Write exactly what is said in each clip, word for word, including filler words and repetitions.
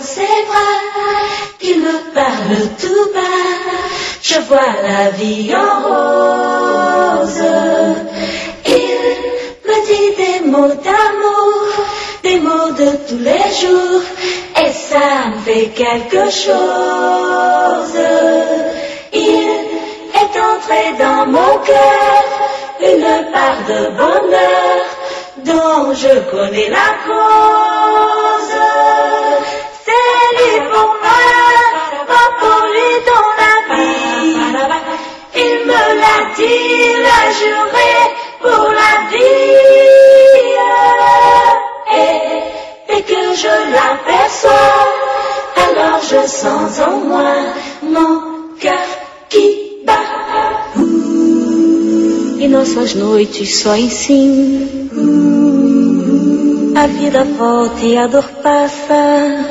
ses bras, qu'il me parle tout bas. Je vois la vie en rose. Il me dit des mots d'amour, des mots de tous les jours, et ça me fait quelque chose. Il est entré dans mon cœur une part de bonheur dont je connais la cause. C'est lui pour moi, pas pour lui dans la vie. Il me l'a dit, l'a juré pour la vie. Et dès que je l'aperçois, alors je sens en moi mon cœur qui bat. E nossas noites só ensino. A vida volta e a dor passa.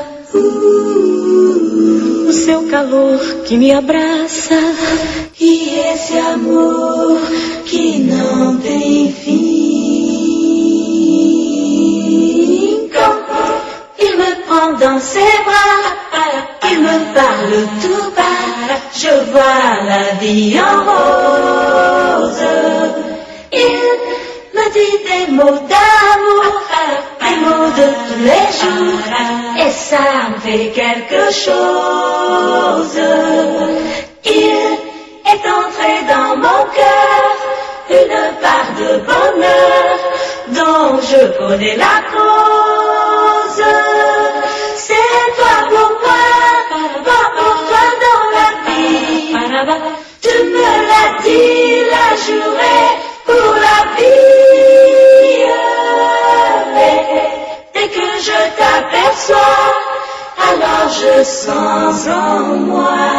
O seu calor que me abraça. E esse amor que não tem fim. Quand il me prend dans ses bras, il me parle tout bas, je vois la vie en rose. Il me dit des mots d'amour, des mots de tous les jours, et ça me fait quelque chose. Il est entré dans mon cœur une part de bonheur dont je connais la cause. C'est toi pour moi, pas pour toi dans la vie. Tu me l'as dit, l'as juré pour la vie. Mais dès que je t'aperçois, alors je sens en moi